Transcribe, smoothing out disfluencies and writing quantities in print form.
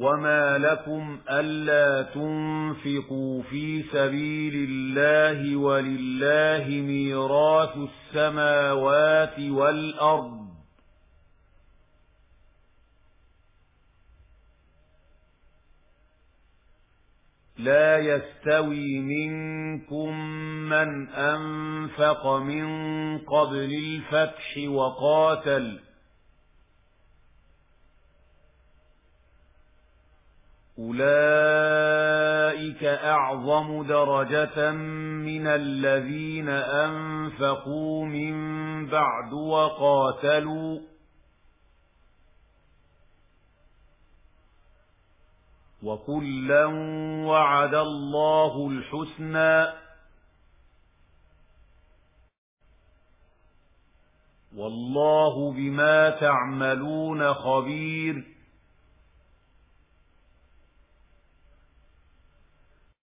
وما لكم ألا تنفقوا في سبيل الله ولله ميراث السماوات والأرض لا يستوي منكم من أنفق من قبل الفتح وقاتل أولئك أعظم درجة من الذين أنفقوا من بعد وقاتلوا وكلا وعد الله الحسنى والله بما تعملون خبير